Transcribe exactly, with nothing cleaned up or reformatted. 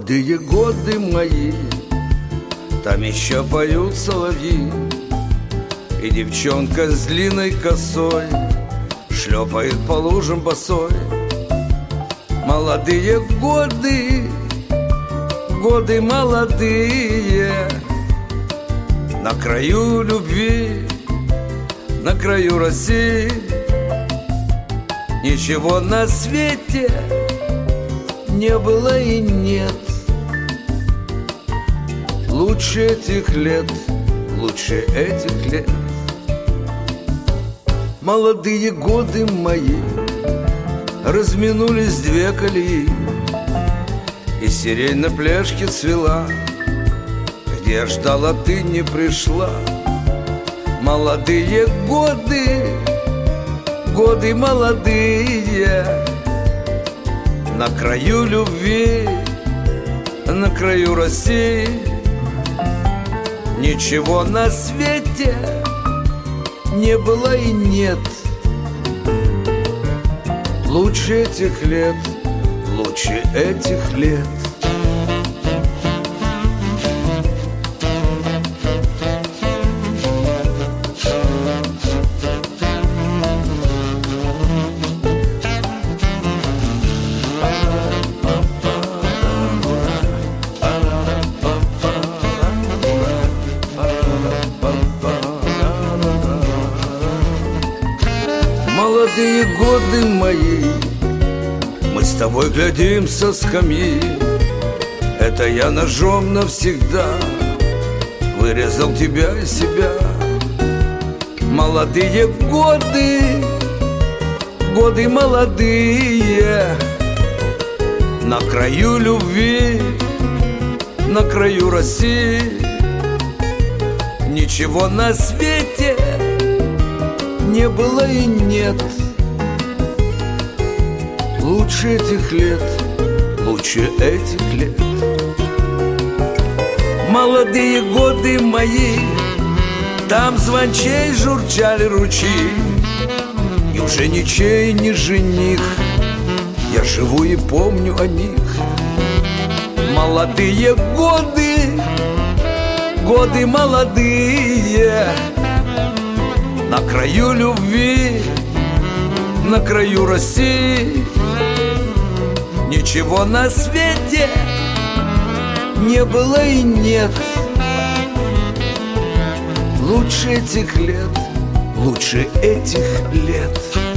Молодые годы мои, там еще поют соловьи, и девчонка с длинной косой шлепает по лужам босой. Молодые годы, годы молодые, на краю любви, на краю России. Ничего на свете не было и нет лучше этих лет, лучше этих лет. Молодые годы мои, разминулись две колеи, и сирень на пляжке цвела, где я ждала, ты не пришла. Молодые годы, годы молодые, на краю любви, на краю России. Ничего на свете не было и нет лучше этих лет, лучше этих лет. Молодые годы мои, мы с тобой глядим со скамьи. Это я ножом навсегда вырезал тебя и себя. Молодые годы, годы молодые, на краю любви, на краю России. Ничего на свете не было и нет лучше этих лет, лучше этих лет. Молодые годы мои, там звончей журчали ручьи, и уже ничей не жених, я живу и помню о них. Молодые годы, годы молодые, на краю любви, на краю России. Ничего на свете не было и нет лучше этих лет, лучше этих лет.